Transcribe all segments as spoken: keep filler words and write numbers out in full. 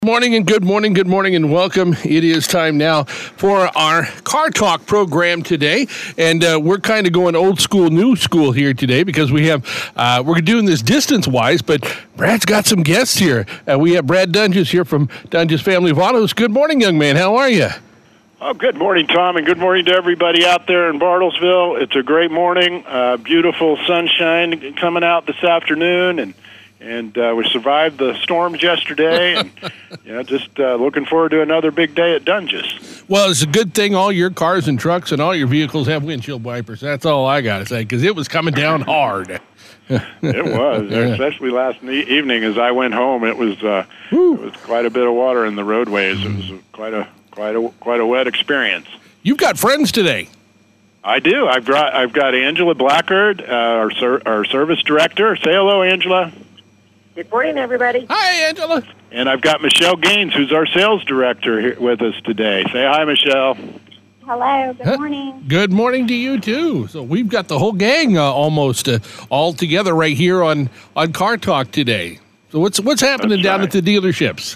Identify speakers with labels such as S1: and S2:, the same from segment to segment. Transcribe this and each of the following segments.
S1: Morning and good morning, good morning and welcome. It is time now for our Car Talk program today, and uh, we're kind of going old school, new school here today because we have uh, we're doing this distance-wise, but Brad's got some guests here. Uh, we have Brad Dunges here from Dunges Family of Autos. Good morning, young man. How are you?
S2: Oh, good morning, Tom, and good morning to everybody out there in Bartlesville. It's a great morning, uh, beautiful sunshine coming out this afternoon, and And uh, we survived the storms yesterday, and you know, just uh, looking forward to another big day at Dunges.
S1: Well, it's a good thing all your cars and trucks and all your vehicles have windshield wipers. That's all I got to say, because it was coming down hard.
S2: It was, especially last e- evening as I went home. It was uh, it was quite a bit of water in the roadways. It was quite a quite a quite a wet experience.
S1: You've got friends today.
S2: I do. I've got I've got Angela Blackard, uh, our ser- our service director. Say hello, Angela.
S3: Good morning, everybody.
S1: Hi, Angela.
S2: And I've got Michelle Gaines, who's our sales director, here with us today. Say hi, Michelle.
S3: Hello. Good morning.
S1: Good morning to you, too. So we've got the whole gang uh, almost uh, all together right here on, on Car Talk today. So what's what's happening
S2: That's
S1: down
S2: right.
S1: at the dealerships?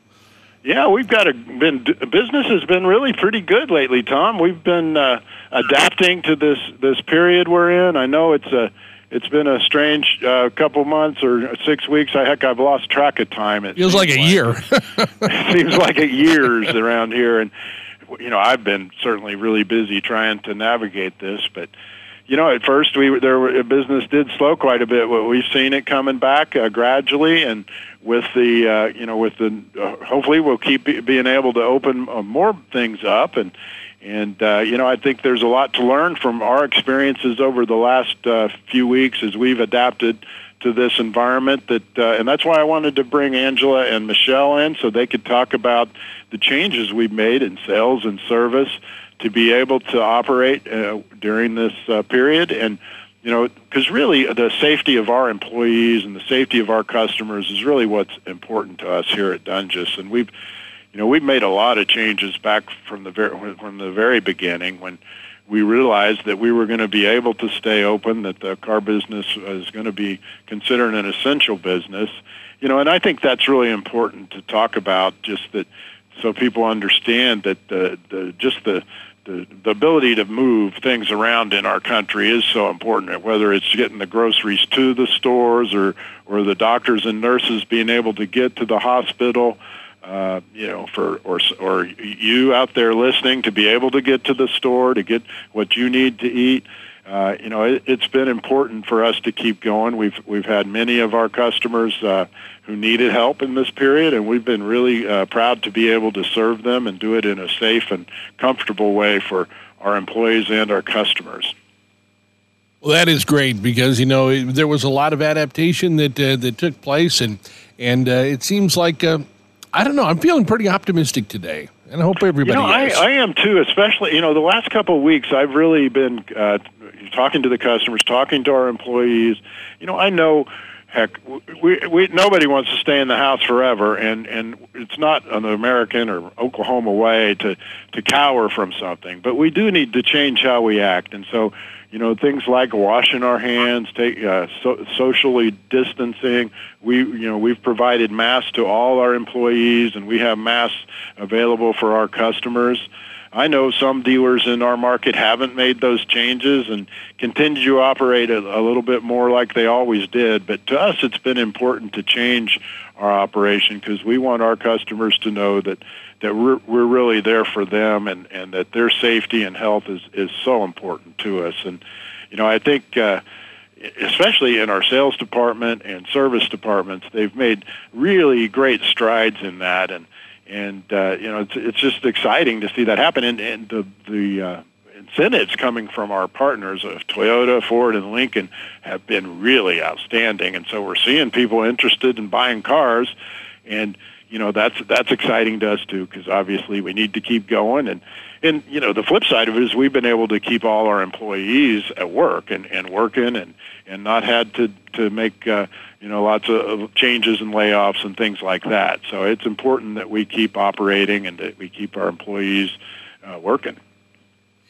S2: Yeah, we've got a been business has been really pretty good lately, Tom. We've been uh, adapting to this this period we're in. I know it's a It's been a strange uh, couple months or six weeks. I heck, I've lost track of time. It
S1: Feels like a
S2: like.
S1: year.
S2: It seems like a years around here, and you know, I've been certainly really busy trying to navigate this. But you know, at first we were, there were, business did slow quite a bit. But we've seen it coming back uh, gradually, and with the uh, you know, with the uh, hopefully we'll keep being able to open uh, more things up and. And, uh, you know, I think there's a lot to learn from our experiences over the last uh, few weeks as we've adapted to this environment. That, uh, and that's why I wanted to bring Angela and Michelle in so they could talk about the changes we've made in sales and service to be able to operate uh, during this uh, period. And, you know, because really the safety of our employees and the safety of our customers is really what's important to us here at Dunges. And we've You know, we've made a lot of changes back from the very, from the very beginning when we realized that we were going to be able to stay open, that the car business is going to be considered an essential business. You know, and I think that's really important to talk about, just that so people understand that the, the just the, the the ability to move things around in our country is so important, whether it's getting the groceries to the stores or, or the doctors and nurses being able to get to the hospital. Uh, you know, for or or you out there listening to be able to get to the store to get what you need to eat. Uh, you know, it, it's been important for us to keep going. We've we've had many of our customers uh, who needed help in this period, and we've been really uh, proud to be able to serve them and do it in a safe and comfortable way for our employees and our customers.
S1: Well, that is great because, you know, it, there was a lot of adaptation that uh, that took place, and, and uh, it seems like... Uh, I don't know. I'm feeling pretty optimistic today, and I hope everybody
S2: you know,
S1: is.
S2: I, I am too, especially, you know, the last couple of weeks I've really been uh, talking to the customers, talking to our employees. You know, I know, heck, we, we nobody wants to stay in the house forever, and, and it's not an American or Oklahoma way to, to cower from something, but we do need to change how we act. And so, you know, things like washing our hands, take, uh, so, socially distancing. We, you know, we've provided masks to all our employees, and we have masks available for our customers. I know some dealers in our market haven't made those changes and continue to operate a, a little bit more like they always did. But to us, it's been important to change our operation because we want our customers to know that that we're, we're really there for them, and, and that their safety and health is, is so important to us. And, you know, I think uh, especially in our sales department and service departments, they've made really great strides in that. And, and uh, you know, it's, it's just exciting to see that happen. And, and the, the uh, incentives coming from our partners of Toyota, Ford, and Lincoln have been really outstanding. And so we're seeing people interested in buying cars, and you know, that's that's exciting to us too, because obviously we need to keep going. And, and you know, the flip side of it is we've been able to keep all our employees at work and, and working and, and not had to, to make, uh, you know, lots of changes and layoffs and things like that. So it's important that we keep operating and that we keep our employees uh, working.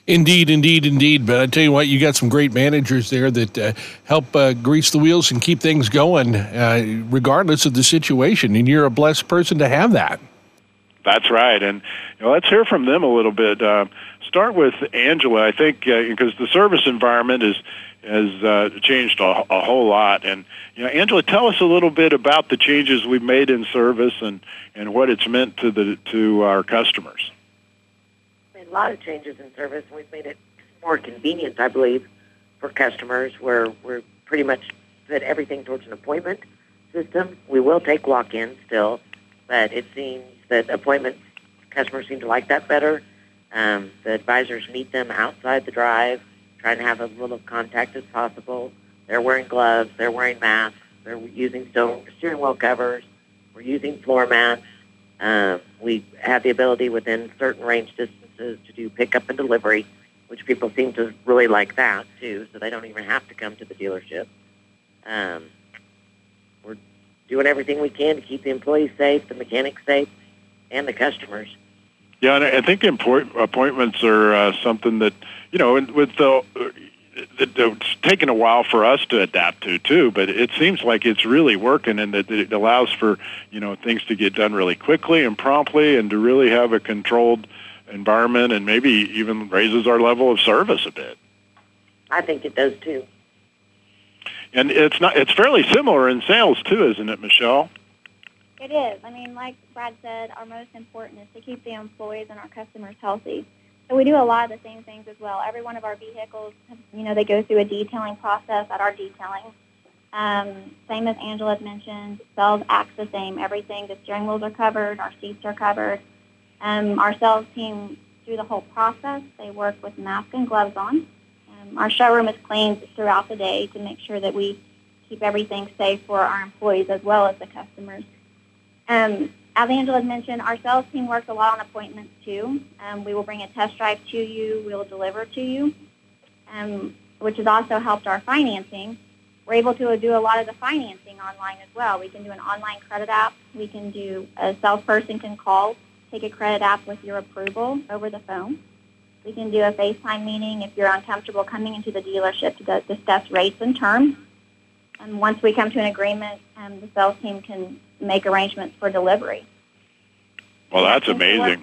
S1: Indeed, indeed, indeed. But I tell you what, you got some great managers there that uh, help uh, grease the wheels and keep things going, uh, regardless of the situation. And you're a blessed person to have that.
S2: That's right. And you know, let's hear from them a little bit. Uh, start with Angela. I think uh, because the service environment is has uh, changed a, a whole lot. And you know, Angela, tell us a little bit about the changes we've made in service and, and what it's meant to the to our customers.
S4: Made a lot of changes in service, and we've made it more convenient, I believe, for customers. Where we're pretty much fit everything towards an appointment system. We will take walk-ins still, but it seems that appointments, customers seem to like that better. Um, the advisors meet them outside the drive, trying to have as little contact as possible. They're wearing gloves. They're wearing masks. They're using still steering wheel covers. We're using floor mats. Uh, we have the ability within certain range distances to do pickup and delivery, which people seem to really like that, too, so they don't even have to come to the dealership. Um, we're doing everything we can to keep the employees safe, the mechanics safe, and the customers.
S2: Yeah, and I think import, appointments are uh, something that, you know, with the, it, it's taken a while for us to adapt to, too, but it seems like it's really working, and that it allows for, you know, things to get done really quickly and promptly, and to really have a controlled environment, and maybe even raises our level of service a bit.
S4: I think it does, too.
S2: And it's not, it's fairly similar in sales, too, isn't it, Michelle?
S3: It is. I mean, like Brad said, our most important is to keep the employees and our customers healthy. So we do a lot of the same things as well. Every one of our vehicles, you know, they go through a detailing process at our detailing. Um, same as Angela had mentioned, sales acts the same. Everything, the steering wheels are covered, our seats are covered. Um, our sales team, through the whole process, they work with masks and gloves on. Um, our showroom is cleaned throughout the day to make sure that we keep everything safe for our employees as well as the customers. Um, as Angela had mentioned, our sales team works a lot on appointments, too. Um, we will bring a test drive to you. We will deliver to you, um, which has also helped our financing. We're able to do a lot of the financing online as well. We can do an online credit app. We can do a salesperson can call, take a credit app with your approval over the phone. We can do a FaceTime meeting if you're uncomfortable coming into the dealership to discuss rates and terms. And once we come to an agreement, um, the sales team can make arrangements for delivery.
S2: Well,
S3: yeah,
S2: that's amazing.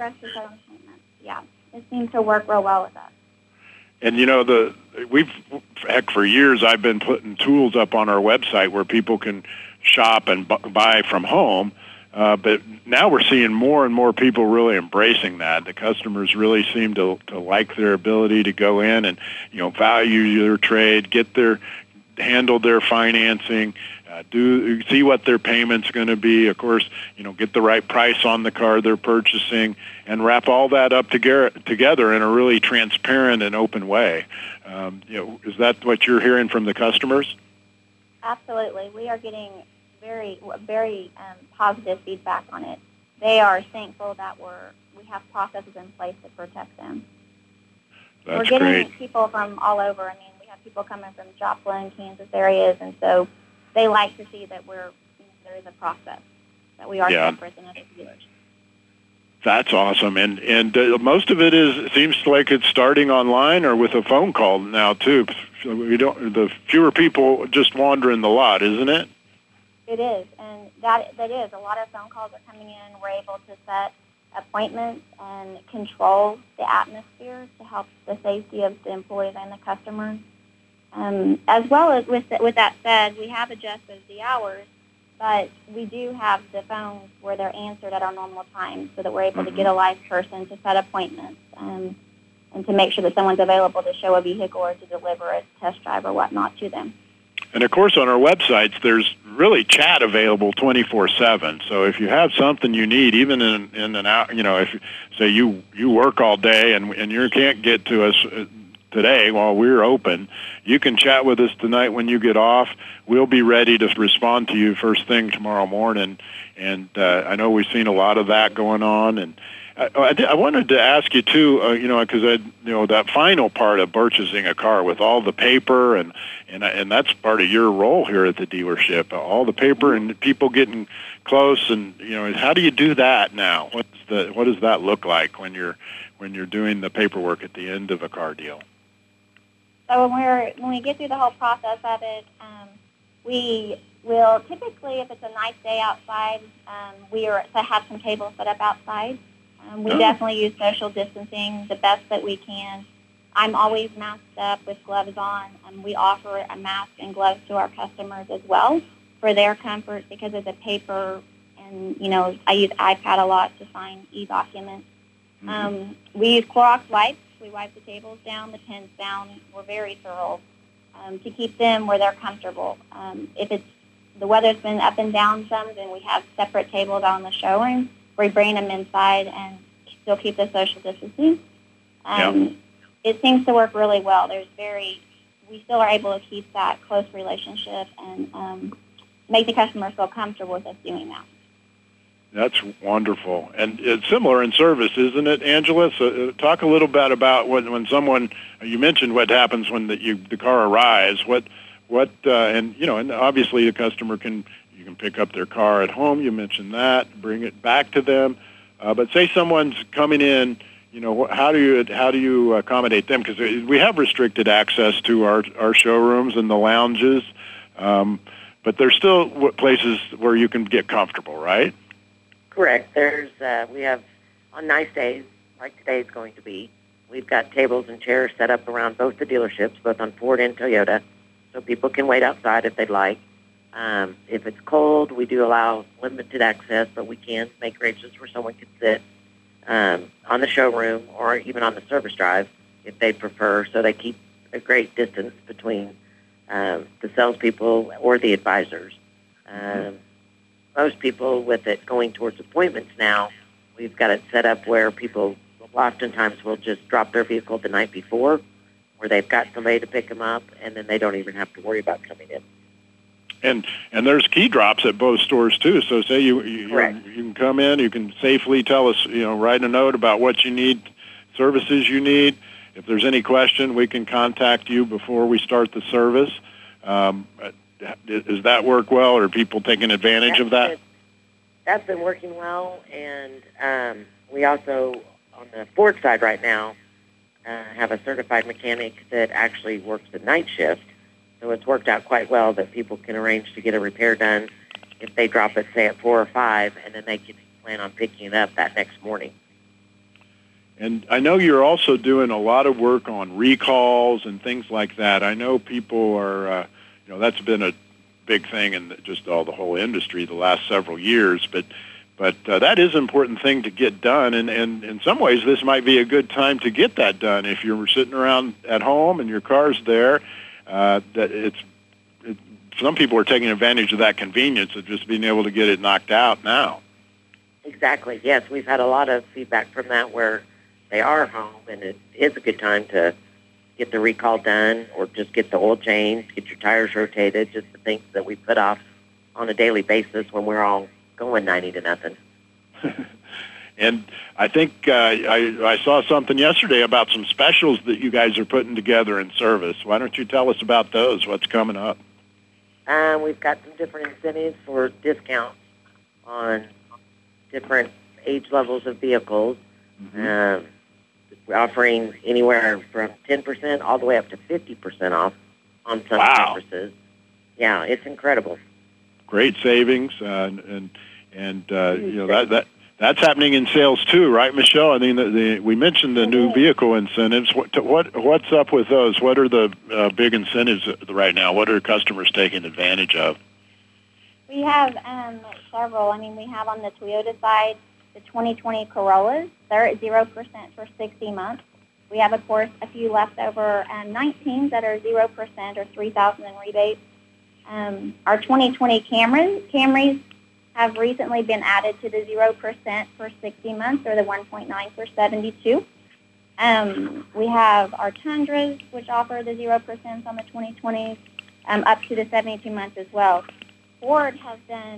S3: Yeah, it seems to work real well with us.
S2: And, you know, the we've, heck, for years I've been putting tools up on our website where people can shop and bu- buy from home. Uh, but now we're seeing more and more people really embracing that. The customers really seem to to like their ability to go in and, you know, value their trade, get their handle their financing, uh, do see what their payment's going to be. Of course, you know, get the right price on the car they're purchasing, and wrap all that up together together in a really transparent and open way. Um, you know, is that what you're hearing from the customers?
S3: Absolutely, we are getting very, very um, positive feedback on it. They are thankful that we're we have processes in place to protect them.
S2: That's
S3: we're getting
S2: great.
S3: People from all over. I mean, we have people coming from Joplin, Kansas areas, and so they like to see that we're you know, there is a process, that we are
S2: yeah.
S3: separate than other dealers.
S2: That's awesome, and and uh, most of it is it seems like it's starting online or with a phone call now too. We don't the fewer people just wandering the lot, isn't it?
S3: It is, and that that is. A lot of phone calls are coming in. We're able to set appointments and control the atmosphere to help the safety of the employees and the customers. Um, as well as with with that said, we have adjusted the hours, but we do have the phones where they're answered at our normal time so that we're able mm-hmm. to get a live person to set appointments um, and to make sure that someone's available to show a vehicle or to deliver a test drive or whatnot to them.
S2: And, of course, on our websites, there's really chat available twenty-four seven. So if you have something you need, even in, in an hour, you know, if, say, you, you work all day and, and you can't get to us today while we're open, you can chat with us tonight when you get off. We'll be ready to respond to you first thing tomorrow morning. and uh, I know we've seen a lot of that going on. And I, I, did, I wanted to ask you too, uh, you know, because I, you know, that final part of purchasing a car with all the paper and and and that's part of your role here at the dealership, all the paper and people getting close, and you know, how do you do that now? What's the what does that look like when you're when you're doing the paperwork at the end of a car deal?
S3: So when we're when we get through the whole process of it, um, we will typically, if it's a nice day outside, um, we are to have some tables set up outside. Um, we
S2: Oh.
S3: definitely use social distancing the best that we can. I'm always masked up with gloves on. Um, we offer a mask and gloves to our customers as well for their comfort because of the paper, and you know, I use iPad a lot to sign e-documents.
S2: Mm-hmm.
S3: Um, we use Clorox wipes. We wipe the tables down, the pens down. We're very thorough um, to keep them where they're comfortable. Um, if it's the weather's been up and down some, then we have separate tables out in the showroom. We bring them inside and still keep the social distancing. Um,
S2: Yep.
S3: It seems to work really well. There's very, we still are able to keep that close relationship and um, make the customers feel comfortable with us doing that.
S2: That's wonderful. And it's similar in service, isn't it, Angela? So uh, talk a little bit about when, when someone, you mentioned what happens when the, you, the car arrives. What, what, uh, and, you know, and obviously the customer can, you can pick up their car at home. You mentioned that, bring it back to them. Uh, but say someone's coming in, you know, how do you, how do you accommodate them? Because we have restricted access to our, our showrooms and the lounges. Um, but there's still places where you can get comfortable, right?
S4: Correct. There's uh, we have on nice days like today's going to be. We've got tables and chairs set up around both the dealerships, both on Ford and Toyota, so people can wait outside if they'd like. Um, if it's cold, we do allow limited access, but we can make arrangements where someone can sit um, on the showroom or even on the service drive if they prefer. So they keep a great distance between um, the salespeople or the advisors. Um, Most people with it going towards appointments now, we've got it set up where people oftentimes will just drop their vehicle the night before, where they've got somebody to pick them up, and then they don't even have to worry about coming in.
S2: And and there's key drops at both stores too. So say you you,
S4: Correct.
S2: you can come in, you can safely tell us, you know, write a note about what you need, services you need. If there's any question, we can contact you before we start the service. Um, Does that work well, or are people taking advantage
S4: That's
S2: of that?
S4: been, that's been working well, and um, we also, on the Ford side right now, uh, have a certified mechanic that actually works the night shift. So it's worked out quite well that people can arrange to get a repair done if they drop it, say, at four or five, and then they can plan on picking it up that next morning.
S2: And I know you're also doing a lot of work on recalls and things like that. I know people are... Uh, You know, that's been a big thing in the, just all the whole industry the last several years. But but uh, that is an important thing to get done. And, and in some ways, this might be a good time to get that done. If you're sitting around at home and your car's there, uh, that it's it, some people are taking advantage of that convenience of just being able to get it knocked out now.
S4: Exactly. Yes, we've had a lot of feedback from that where they are home, and it is a good time to get the recall done or just get the oil changed, get your tires rotated, just the things that we put off on a daily basis when we're all going ninety to nothing.
S2: And I think uh, I, I saw something yesterday about some specials that you guys are putting together in service. Why don't you tell us about those? What's coming up?
S4: Uh, we've got some different incentives for discounts on different age levels of vehicles. Mm-hmm. Um, We're offering anywhere from ten percent all the way up to fifty percent off on some
S2: Wow.
S4: services. Yeah, it's incredible.
S2: Great savings, uh, and and, and uh, you know that that that's happening in sales too, right, Michelle? I mean, the, the, we mentioned the new vehicle incentives. What what what's up with those? What are the uh, big incentives right now? What are customers taking advantage of?
S3: We have um, several. I mean, we have on the Toyota side the twenty twenty Corollas. They're at zero percent for sixty months. We have, of course, a few leftover um, nineteens that are zero percent or three thousand dollars in rebates. Um, our twenty twenty Camrys, Camrys have recently been added to the zero percent for sixty months, or the one point nine for seventy-two. Um, we have our Tundras, which offer the zero percent on the twenty twenties, um, up to the seventy-two months as well. Ford has done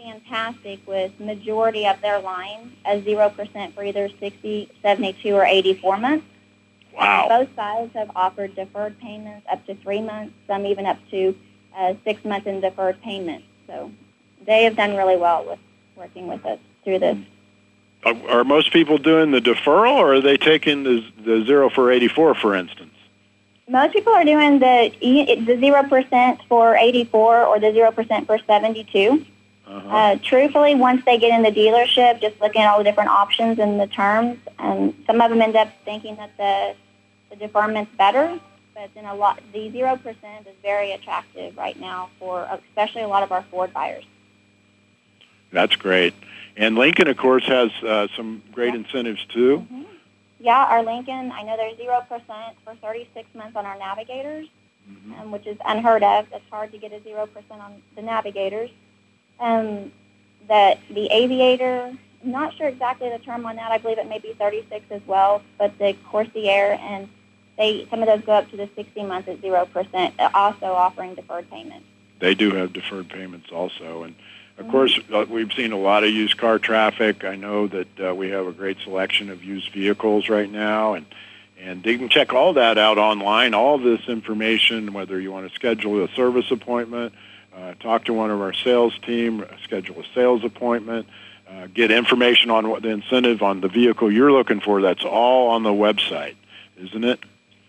S3: fantastic with majority of their lines as zero percent for either sixty, seventy-two, or eighty-four months.
S2: Wow.
S3: Both sides have offered deferred payments up to three months, some even up to uh, six months in deferred payments. So they have done really well with working with us through this.
S2: Are, are most people doing the deferral, or are they taking the, the zero for eighty-four, for instance?
S3: Most people are doing the the zero percent for eighty-four or the zero percent for seventy-two.
S2: Uh-huh.
S3: Uh, truthfully, once they get in the dealership, just looking at all the different options and the terms, and some of them end up thinking that the the deferment's better. But then a lot, the zero percent is very attractive right now for especially a lot of our Ford buyers.
S2: That's great. And Lincoln, of course, has uh, some great
S3: Yep.
S2: incentives too.
S3: Mm-hmm. Yeah, our Lincoln, I know there's zero percent for thirty-six months on our Navigators,
S2: Mm-hmm.
S3: um, which is unheard of. It's hard to get a zero percent on the Navigators. Um, the, the Aviator, I'm not sure exactly the term on that. I believe it may be thirty-six as well, but the Corsair, and they some of those go up to the sixty months at zero percent, also offering deferred payments.
S2: They do have deferred payments also. And, of course, uh, we've seen a lot of used car traffic. I know that uh, we have a great selection of used vehicles right now, and and you can check all that out online, all this information, whether you want to schedule a service appointment, uh, talk to one of our sales team, schedule a sales appointment, uh, get information on what the incentive on the vehicle you're looking for. That's all on the website, isn't it?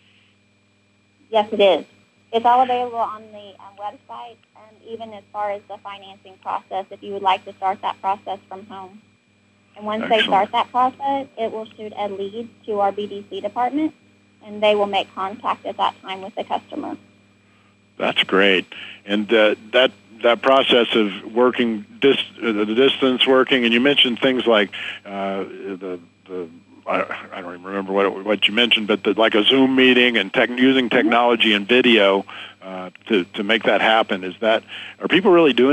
S3: Yes, it is. It's all available on the uh, website, and even as far as the financing process, if you would like to start that process from home. And once
S2: Excellent.
S3: they start that process, it will shoot a lead to our B D C department, and they will make contact at that time with the customer.
S2: That's great. And uh, that that process of working, dis, uh, the distance working, and you mentioned things like uh, the the I, I don't even remember what it, what you mentioned, but the, like a Zoom meeting and tech, using technology and video uh, to to make that happen. Is that are people really doing